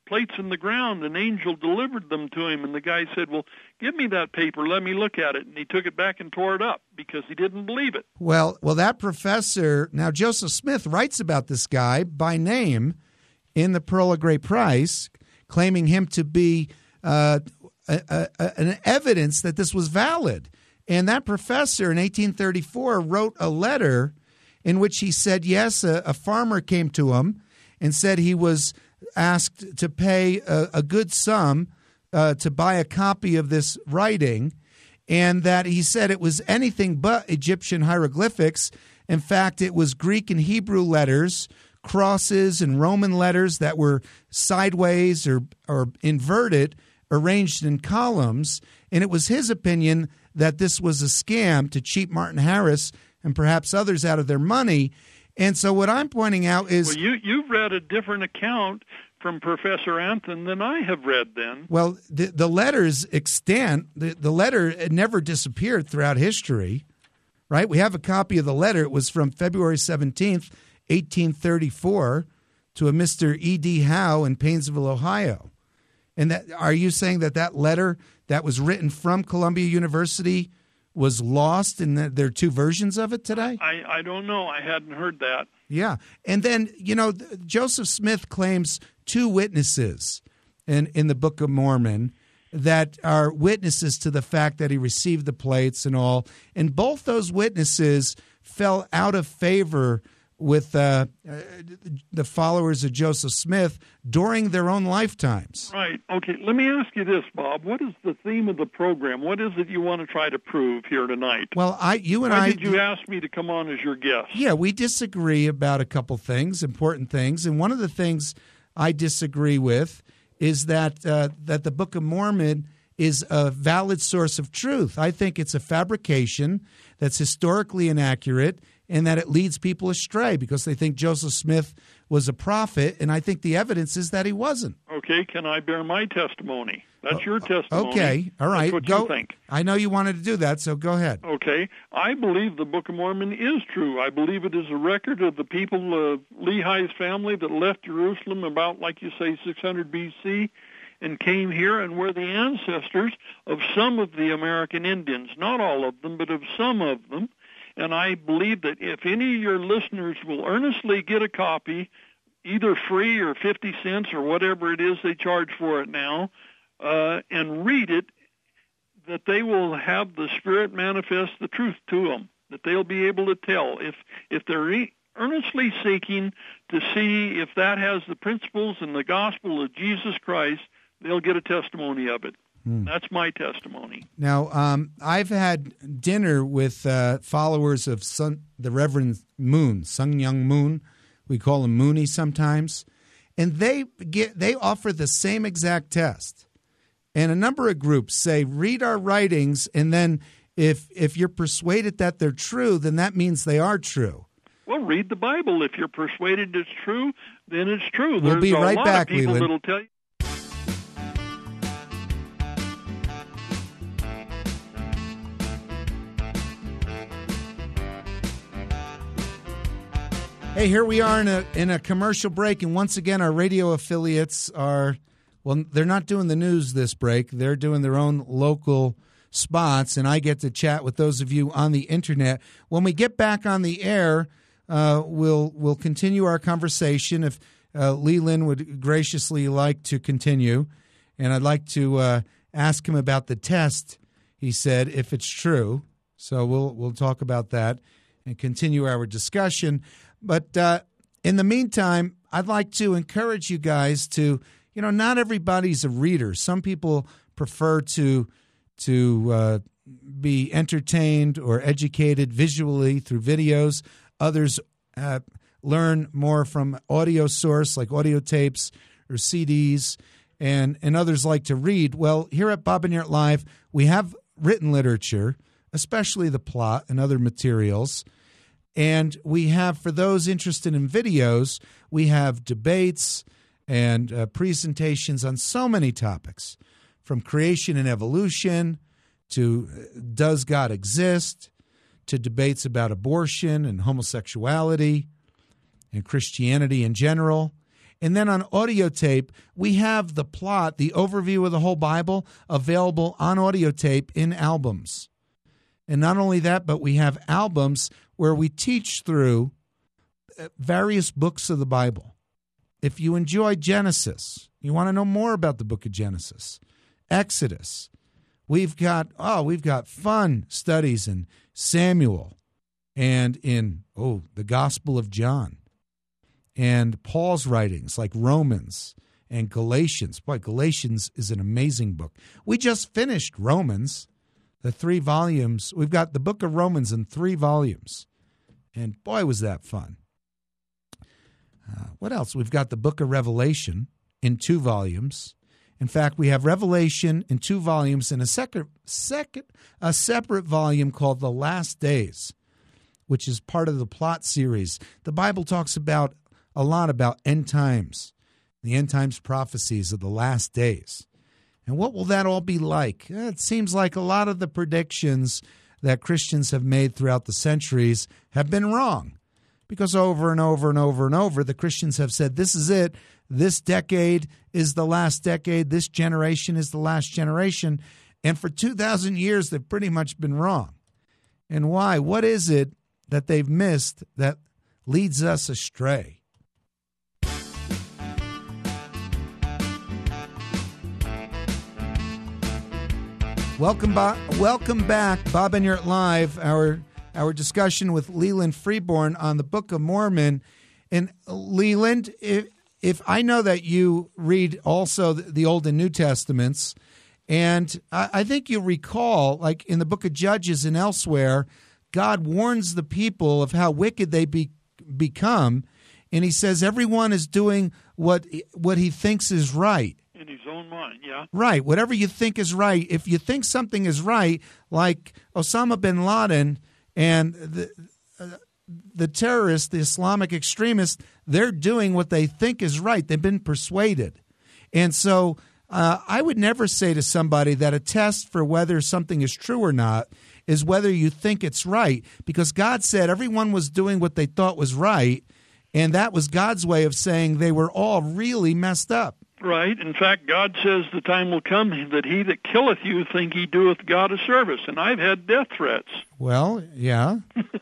[SPEAKER 2] plates in the ground. An angel delivered them to him, and the guy said, well, give me that paper, let me look at it. And he took it back and tore it up because he didn't believe it.
[SPEAKER 1] Well, well, that professor, now Joseph Smith writes about this guy by name in the Pearl of Great Price, claiming him to be uh, a, a, a, an evidence that this was valid. And that professor in eighteen thirty-four wrote a letter in which he said, yes, a, a farmer came to him and said he was asked to pay a, a good sum uh, to buy a copy of this writing, and that he said it was anything but Egyptian hieroglyphics. In fact, it was Greek and Hebrew letters, crosses and Roman letters that were sideways or, or inverted, arranged in columns. And it was his opinion that this was a scam to cheat Martin Harris and perhaps others out of their money. And so what I'm pointing out is...
[SPEAKER 2] Well, you, you've read a different account from Professor Anthon than I have read then.
[SPEAKER 1] Well, the, the letters extant. The, the letter never disappeared throughout history, right? We have a copy of the letter. It was from February seventeenth, eighteen thirty-four, to a Mister E D. Howe in Painesville, Ohio. And that, are you saying that that letter that was written from Columbia University was lost and that there are two versions of it today?
[SPEAKER 2] I, I don't know. I hadn't heard that.
[SPEAKER 1] Yeah. And then, you know, Joseph Smith claims two witnesses in, in the Book of Mormon that are witnesses to the fact that he received the plates and all. And both those witnesses fell out of favor with uh, uh, the followers of Joseph Smith during their own lifetimes.
[SPEAKER 2] Right. Okay. Let me ask you this, Bob. What is the theme of the program? What is it you want to try to prove here tonight?
[SPEAKER 1] Well, I, you and
[SPEAKER 2] Why
[SPEAKER 1] I...
[SPEAKER 2] did you ask me to come on as your guest?
[SPEAKER 1] Yeah, we disagree about a couple things, important things. And one of the things I disagree with is that uh, that the Book of Mormon is a valid source of truth. I think it's a fabrication that's historically inaccurate and that it leads people astray because they think Joseph Smith was a prophet, and I think the evidence is that he wasn't.
[SPEAKER 2] Okay, can I bear my testimony? That's your testimony.
[SPEAKER 1] Okay, all right.
[SPEAKER 2] That's what
[SPEAKER 1] go,
[SPEAKER 2] you think.
[SPEAKER 1] I know you wanted to do that, so go ahead.
[SPEAKER 2] Okay, I believe the Book of Mormon is true. I believe it is a record of the people of Lehi's family that left Jerusalem about, like you say, six hundred B C and came here and were the ancestors of some of the American Indians. Not all of them, but of some of them. And I believe that if any of your listeners will earnestly get a copy, either free or fifty cents or whatever it is they charge for it now, uh, and read it, that they will have the Spirit manifest the truth to them, that they'll be able to tell. If, if they're e- earnestly seeking to see if that has the principles and the gospel of Jesus Christ, they'll get a testimony of it. That's my testimony.
[SPEAKER 1] Now, um, I've had dinner with uh, followers of Sun, the Reverend Moon, Sun Young Moon. We call him Mooney sometimes. And they get they offer the same exact test. And a number of groups say, read our writings, and then if if you're persuaded that they're true, then that means they are true.
[SPEAKER 2] Well, read the Bible. If you're persuaded it's true, then it's true.
[SPEAKER 1] We'll
[SPEAKER 2] There's
[SPEAKER 1] be
[SPEAKER 2] a
[SPEAKER 1] right
[SPEAKER 2] lot
[SPEAKER 1] back,
[SPEAKER 2] of people
[SPEAKER 1] Leland.
[SPEAKER 2] that'll tell you.
[SPEAKER 1] Hey, here we are in a in a commercial break, and once again, our radio affiliates are, well, they're not doing the news this break. They're doing their own local spots, and I get to chat with those of you on the internet. When we get back on the air, uh, we'll we'll continue our conversation. If uh, Leland would graciously like to continue, and I'd like to uh, ask him about the test. He said if it's true, so we'll we'll talk about that and continue our discussion. But uh, in the meantime, I'd like to encourage you guys to, you know, not everybody's a reader. Some people prefer to to uh, be entertained or educated visually through videos. Others uh, learn more from audio source like audio tapes or C Ds, and, and others like to read. Well, here at Bob and Yert Live, we have written literature, especially the plot and other materials. And we have, for those interested in videos, we have debates and uh, presentations on so many topics, from creation and evolution to uh, does God exist, to debates about abortion and homosexuality and Christianity in general. And then on audio tape, we have the plot, the overview of the whole Bible available on audio tape in albums. And not only that, but we have albums where we teach through various books of the Bible. If you enjoy Genesis, you want to know more about the book of Genesis, Exodus, we've got, oh, we've got fun studies in Samuel and in, oh, the Gospel of John and Paul's writings like Romans and Galatians. Boy, Galatians is an amazing book. We just finished Romans, the three volumes. We've got the book of Romans in three volumes. And boy, was that fun. Uh, what else? We've got the book of Revelation in two volumes. In fact, we have Revelation in two volumes and a second, second, a separate volume called The Last Days, which is part of the plot series. The Bible talks about a lot about end times, the end times prophecies of the last days. And what will that all be like? It seems like a lot of the predictions that Christians have made throughout the centuries have been wrong. Because over and over and over and over, the Christians have said, this is it. This decade is the last decade. This generation is the last generation. And for two thousand years, they've pretty much been wrong. And why? What is it that they've missed that leads us astray? Welcome, Bo- welcome back, Bob Enyart Live, our our discussion with Leland Freeborn on the Book of Mormon. And Leland, if, if I know that you read also the Old and New Testaments, and I, I think you recall, like in the Book of Judges and elsewhere, God warns the people of how wicked they be, become, and he says everyone is doing what what he thinks is right.
[SPEAKER 2] In his own mind, yeah.
[SPEAKER 1] Right, whatever you think is right. If you think something is right, like Osama bin Laden and the uh, the terrorists, the Islamic extremists, they're doing what they think is right. They've been persuaded. And so uh, I would never say to somebody that a test for whether something is true or not is whether you think it's right, because God said everyone was doing what they thought was right, and that was God's way of saying they were all really messed up.
[SPEAKER 2] Right. In fact, God says the time will come that he that killeth you think he doeth God a service. And I've had death threats.
[SPEAKER 1] Well, yeah.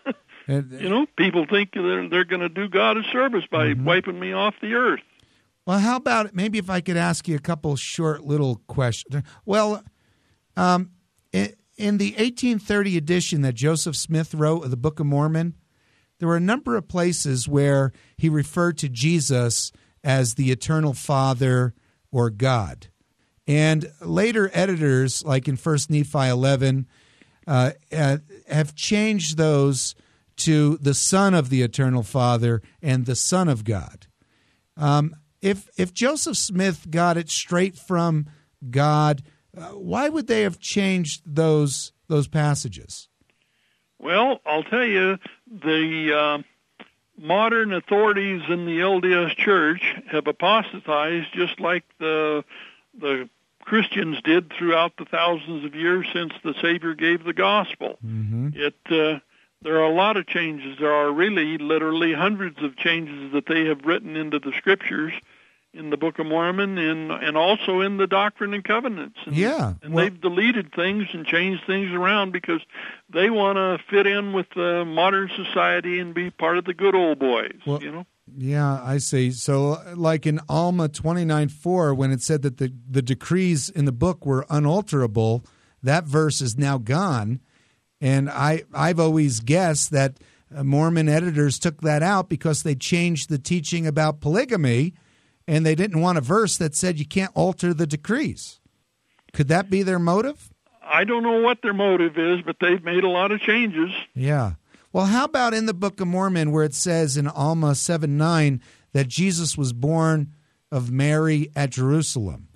[SPEAKER 2] You know, people think they're, they're going to do God a service by mm-hmm. wiping me off the earth.
[SPEAKER 1] Well, how about maybe if I could ask you a couple short little questions. Well, um, in the eighteen thirty edition that Joseph Smith wrote of the Book of Mormon, there were a number of places where he referred to Jesus as the eternal Father or God. And later editors, like in First Nephi eleven, uh, uh, have changed those to the Son of the eternal Father and the Son of God. Um, if if Joseph Smith got it straight from God, uh, why would they have changed those those passages?
[SPEAKER 2] Well, I'll tell you, the uh, modern authorities in the L D S Church have apostatized just like the the Christians did throughout the thousands of years since the Savior gave the gospel. Mm-hmm. It uh, there are a lot of changes. There are really, literally hundreds of changes that they have written into the Scriptures in the Book of Mormon and and also in the Doctrine and Covenants. And,
[SPEAKER 1] yeah.
[SPEAKER 2] And
[SPEAKER 1] well,
[SPEAKER 2] they've deleted things and changed things around because they want to fit in with uh, modern society and be part of the good old boys,
[SPEAKER 1] well,
[SPEAKER 2] you know?
[SPEAKER 1] Yeah, I see. So like in Alma twenty-nine four, when it said that the, the decrees in the book were unalterable, that verse is now gone. And I, I've always guessed that uh, Mormon editors took that out because they changed the teaching about polygamy, and they didn't want a verse that said you can't alter the decrees. Could that be their motive?
[SPEAKER 2] I don't know what their motive is, but they've made a lot of changes.
[SPEAKER 1] Yeah. Well, how about in the Book of Mormon where it says in Alma seven nine that Jesus was born of Mary at Jerusalem?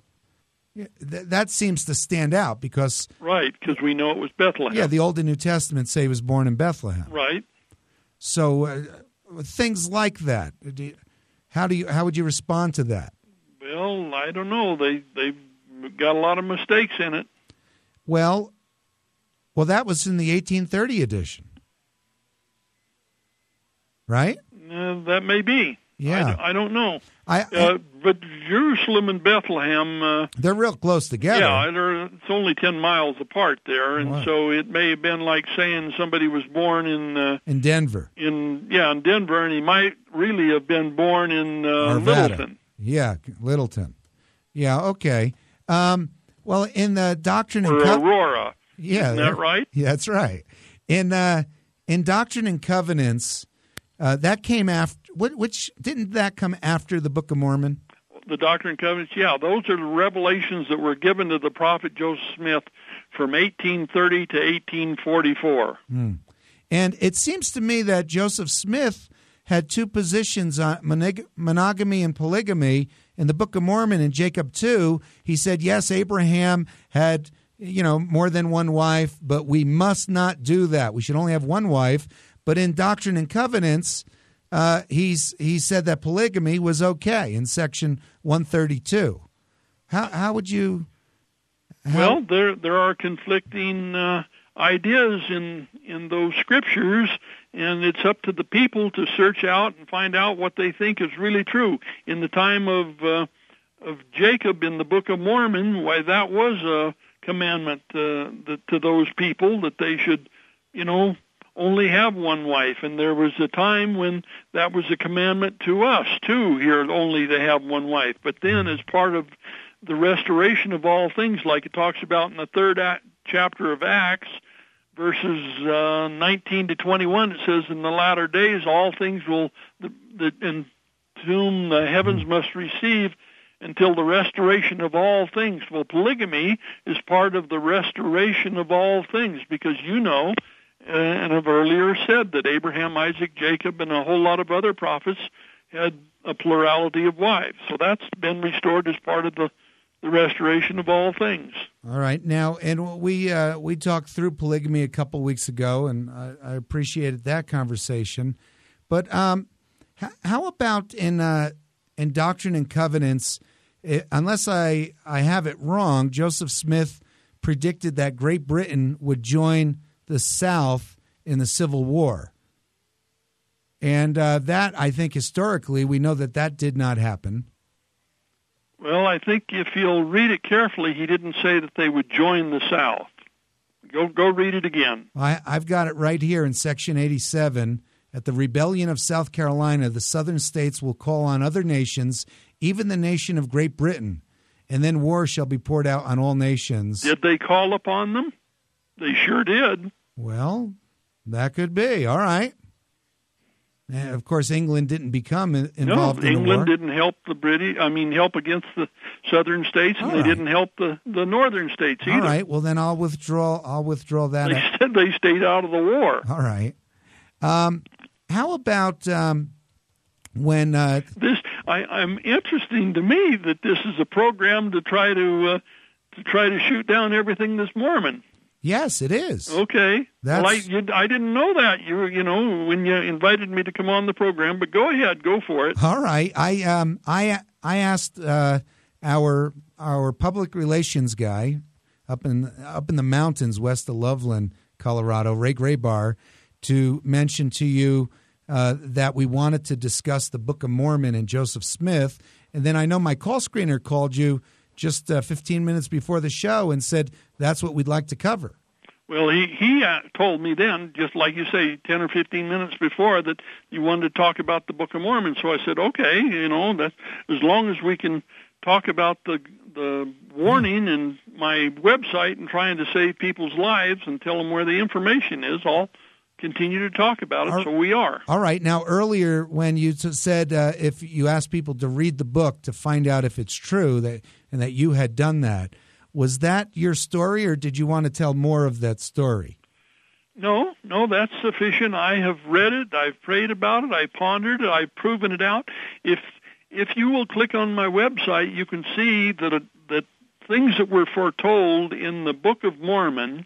[SPEAKER 1] That seems to stand out because...
[SPEAKER 2] Right, because we know it was Bethlehem.
[SPEAKER 1] Yeah, the Old and New Testament say he was born in Bethlehem.
[SPEAKER 2] Right.
[SPEAKER 1] So uh, things like that. Do you, how do you how would you respond to that?
[SPEAKER 2] Well, I don't know. They they've got a lot of mistakes in it.
[SPEAKER 1] Well, well, that was in the eighteen thirty edition, right?
[SPEAKER 2] Uh, that may be.
[SPEAKER 1] Yeah,
[SPEAKER 2] I, I don't know.
[SPEAKER 1] I,
[SPEAKER 2] uh, but Jerusalem and Bethlehem, uh,
[SPEAKER 1] they're real close together.
[SPEAKER 2] Yeah, they're, it's only ten miles apart there, and
[SPEAKER 1] wow.
[SPEAKER 2] so it may have been like saying somebody was born in uh,
[SPEAKER 1] in Denver.
[SPEAKER 2] In yeah, in Denver, and he might really have been born in uh, Littleton.
[SPEAKER 1] Yeah, Littleton. Yeah, okay. Um, well, in the Doctrine
[SPEAKER 2] or
[SPEAKER 1] and Co-
[SPEAKER 2] Aurora.
[SPEAKER 1] Yeah,
[SPEAKER 2] Isn't that right?
[SPEAKER 1] Yeah, that's right. In uh, in Doctrine and Covenants, uh, that came after. Which didn't that come after the Book of Mormon?
[SPEAKER 2] The Doctrine and Covenants, yeah, those are the revelations that were given to the prophet Joseph Smith from eighteen thirty to eighteen forty-four.
[SPEAKER 1] Hmm. And it seems to me that Joseph Smith had two positions on monog- monogamy and polygamy. In the Book of Mormon, in Jacob two, he said, yes, Abraham had, you know, more than one wife, but we must not do that. We should only have one wife. But in Doctrine and Covenants, uh, he's he said that polygamy was okay in section one thirty-two. How how would you? How...
[SPEAKER 2] Well, there there are conflicting uh, ideas in in those scriptures, and it's up to the people to search out and find out what they think is really true. In the time of uh, of Jacob in the Book of Mormon, why that was a commandment uh, that, to those people that they should, you know, only have one wife. And there was a time when that was a commandment to us too, here only to have one wife. But then, as part of the restoration of all things, like it talks about in the third act, chapter of Acts, verses uh, nineteen to twenty-one, it says, in the latter days all things will, the, the, in whom the heavens must receive until the restoration of all things. Well, polygamy is part of the restoration of all things, because you know, uh, and I've earlier said that Abraham, Isaac, Jacob, and a whole lot of other prophets had a plurality of wives. So that's been restored as part of the the restoration of all things.
[SPEAKER 1] All right. Now, and we uh, we talked through polygamy a couple weeks ago, and I, I appreciated that conversation. But um, h- how about in uh, in Doctrine and Covenants? It, unless I, I have it wrong, Joseph Smith predicted that Great Britain would join the South in the Civil War. And uh, that, I think, historically, we know that that did not happen.
[SPEAKER 2] Well, I think if you'll read it carefully, he didn't say that they would join the South. Go go read it again.
[SPEAKER 1] I, I've got it right here in Section eighty-seven. At the rebellion of South Carolina, the southern states will call on other nations, even the nation of Great Britain, and then war shall be poured out on all nations.
[SPEAKER 2] Did they call upon them? They sure did.
[SPEAKER 1] Well, that could be. All right. And of course, England didn't become involved
[SPEAKER 2] no,
[SPEAKER 1] in the war.
[SPEAKER 2] England didn't help the British. I mean, help against the southern states, and
[SPEAKER 1] All
[SPEAKER 2] they
[SPEAKER 1] right.
[SPEAKER 2] didn't help the, the northern states either.
[SPEAKER 1] All right. Well, then I'll withdraw. I'll withdraw that.
[SPEAKER 2] They said they stayed out of the war.
[SPEAKER 1] All right. Um, how about um, when uh,
[SPEAKER 2] this? I, I'm interesting to me that this is a program to try to uh, to try to shoot down everything that's Mormon.
[SPEAKER 1] Yes, it is.
[SPEAKER 2] Okay.
[SPEAKER 1] That's...
[SPEAKER 2] Well, I, you, I didn't know that. You were, you know, when you invited me to come on the program. But go ahead, go for it.
[SPEAKER 1] All right. I um I I asked uh, our our public relations guy up in up in the mountains west of Loveland, Colorado, Ray Graybar, to mention to you uh, that we wanted to discuss the Book of Mormon and Joseph Smith, and then I know my call screener called you just uh, fifteen minutes before the show and said that's what we'd like to cover.
[SPEAKER 2] Well, he, he uh, told me then, just like you say, ten or fifteen minutes before, that you wanted to talk about the Book of Mormon. So I said, okay, you know, that as long as we can talk about the the warning and my website and trying to save people's lives and tell them where the information is, I'll continue to talk about it. All, so we are.
[SPEAKER 1] All right. Now, earlier when you said uh, if you asked people to read the book to find out if it's true, that and that you had done that, was that your story, or did you want to tell more of that story?
[SPEAKER 2] No, no, that's sufficient. I have read it. I've prayed about it. I pondered it. I've proven it out. If if you will click on my website, you can see that uh, that things that were foretold in the Book of Mormon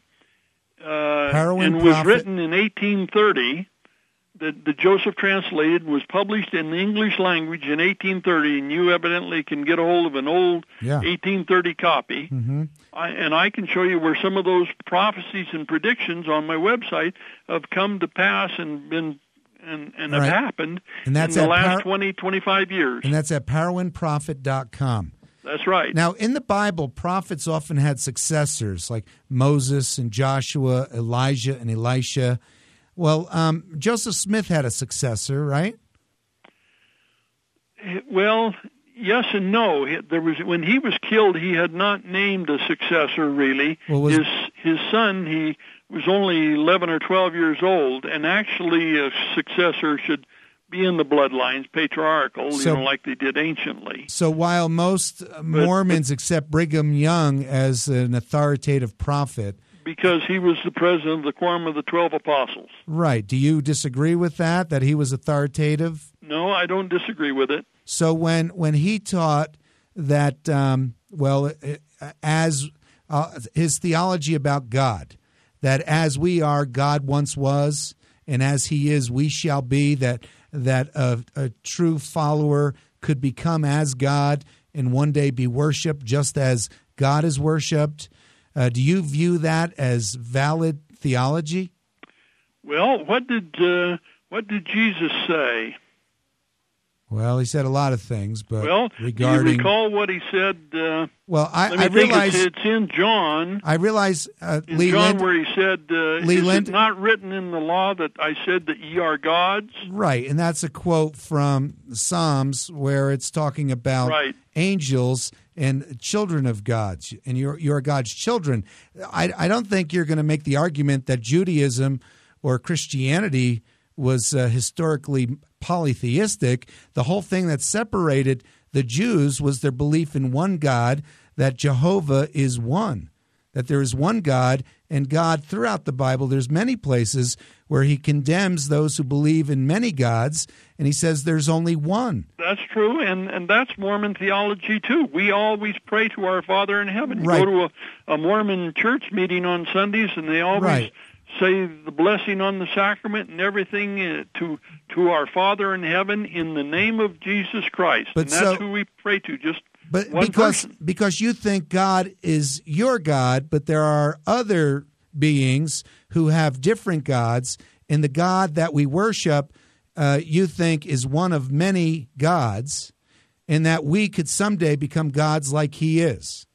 [SPEAKER 2] uh, and was
[SPEAKER 1] prophet.
[SPEAKER 2] written in eighteen thirty, that, that Joseph translated, was published in the English language in eighteen thirty, and you evidently can get a hold of an old
[SPEAKER 1] yeah.
[SPEAKER 2] eighteen thirty copy.
[SPEAKER 1] Mm-hmm.
[SPEAKER 2] I, and I can show you where some of those prophecies and predictions on my website have come to pass and been and, and
[SPEAKER 1] Right.
[SPEAKER 2] have happened
[SPEAKER 1] And that's
[SPEAKER 2] in the
[SPEAKER 1] at
[SPEAKER 2] last
[SPEAKER 1] Par-
[SPEAKER 2] twenty, twenty-five years.
[SPEAKER 1] And that's at Parowan Prophet dot com.
[SPEAKER 2] That's right.
[SPEAKER 1] Now, in the Bible, prophets often had successors like Moses and Joshua, Elijah and Elisha. Well, um, Joseph Smith had a successor, right?
[SPEAKER 2] Well, yes and no. He- There was when he was killed, he had not named a successor really.
[SPEAKER 1] Well, was-
[SPEAKER 2] his his son, he was only eleven or twelve years old, and actually a successor should be in the bloodlines, patriarchal,
[SPEAKER 1] So-
[SPEAKER 2] you know, like they did anciently.
[SPEAKER 1] So while most Mormons accept Brigham Young as an authoritative prophet,
[SPEAKER 2] Because he was the president of the Quorum of the Twelve Apostles.
[SPEAKER 1] right, do you disagree with that, that he was authoritative?
[SPEAKER 2] No, I don't disagree with it.
[SPEAKER 1] So when when he taught that, um, well, uh, as uh, his theology about God, that as we are, God once was, and as he is, we shall be, that that a, a true follower could become as God and one day be worshipped just as God is worshipped. Uh, do you view that as valid theology?
[SPEAKER 2] Well, what did uh, what did Jesus say?
[SPEAKER 1] Well, he said a lot of things, but
[SPEAKER 2] Well,
[SPEAKER 1] regarding
[SPEAKER 2] do you recall what he said? Uh,
[SPEAKER 1] well, I,
[SPEAKER 2] let me
[SPEAKER 1] I
[SPEAKER 2] think.
[SPEAKER 1] realize
[SPEAKER 2] It's, it's in John.
[SPEAKER 1] I realize uh,
[SPEAKER 2] In
[SPEAKER 1] Leland,
[SPEAKER 2] John, where he said, uh,
[SPEAKER 1] Leland-
[SPEAKER 2] "Is it not written in the law that I said that ye are gods?"
[SPEAKER 1] right, and that's a quote from Psalms where it's talking about
[SPEAKER 2] Right.
[SPEAKER 1] angels and children of God, and you're you're God's children. I I don't think you're going to make the argument that Judaism or Christianity was uh, historically polytheistic. The whole thing that separated the Jews was their belief in one God, that Jehovah is one, that there is one God, and God throughout the Bible, there's many places where he condemns those who believe in many gods, and he says there's only one.
[SPEAKER 2] That's true, and, and that's Mormon theology, too. We always pray to our Father in heaven. You
[SPEAKER 1] Right.
[SPEAKER 2] go to a, a Mormon church meeting on Sundays, and they always
[SPEAKER 1] Right.
[SPEAKER 2] say the blessing on the sacrament and everything uh, to to our Father in heaven in the name of Jesus Christ.
[SPEAKER 1] But
[SPEAKER 2] and that's
[SPEAKER 1] so-
[SPEAKER 2] who we pray to, just
[SPEAKER 1] But
[SPEAKER 2] one
[SPEAKER 1] because
[SPEAKER 2] person.
[SPEAKER 1] because you think God is your God, but there are other beings who have different gods, and the God that we worship, uh, you think is one of many gods, and that we could someday become gods like He is.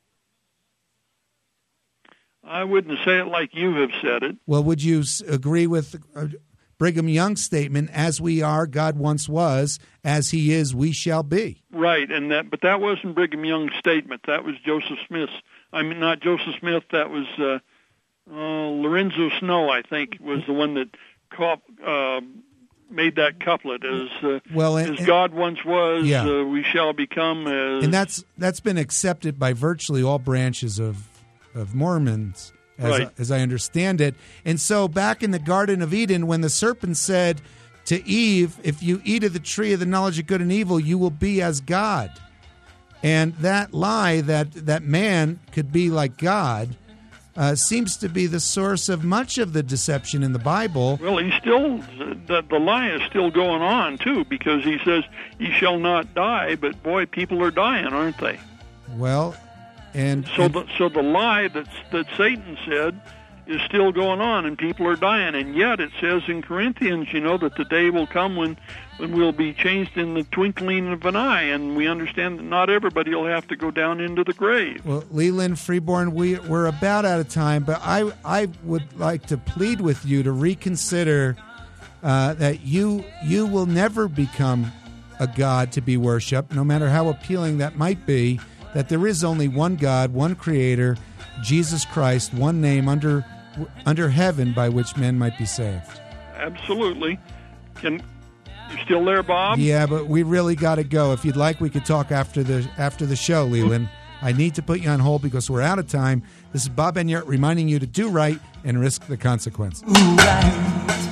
[SPEAKER 2] I wouldn't say it like you have said it.
[SPEAKER 1] Well, would you s- agree with uh, Brigham Young's statement? As we are, God once was; as He is, we shall be.
[SPEAKER 2] Right, and that, but that wasn't Brigham Young's statement. That was Joseph Smith's. I mean, not Joseph Smith. That was uh, uh, Lorenzo Snow, I think, was the one that caught, uh, made that couplet. As uh,
[SPEAKER 1] Well, and-
[SPEAKER 2] as God once was,
[SPEAKER 1] Yeah.
[SPEAKER 2] uh, we shall become. As,
[SPEAKER 1] And that's that's been accepted by virtually all branches of of Mormons, as,
[SPEAKER 2] Right.
[SPEAKER 1] as I understand it. And so back in the Garden of Eden, when the serpent said to Eve, if you eat of the tree of the knowledge of good and evil, you will be as God. And that lie that, that man could be like God uh, seems to be the source of much of the deception in the Bible.
[SPEAKER 2] Well, he's still the, the lie is still going on too, because he says, "Ye shall not die." But boy, people are dying, aren't they?
[SPEAKER 1] Well, and,
[SPEAKER 2] So
[SPEAKER 1] and
[SPEAKER 2] the so the lie that that Satan said is still going on, and people are dying. And yet it says in Corinthians, you know, that the day will come when when we'll be changed in the twinkling of an eye, and we understand that not everybody will have to go down into the grave.
[SPEAKER 1] Well, Leland Freeborn, we, we're about out of time, but I I would like to plead with you to reconsider uh, that you you will never become a god to be worshipped, no matter how appealing that might be, that there is only one God, one Creator, Jesus Christ, one name under under heaven by which men might be saved.
[SPEAKER 2] Absolutely. Can you still there, Bob?
[SPEAKER 1] Yeah, but we really got to go. If you'd like, we could talk after the after the show, Leland. I need to put you on hold because we're out of time. This is Bob Enyart reminding you to do right and risk the consequences.
[SPEAKER 3] Ooh, right.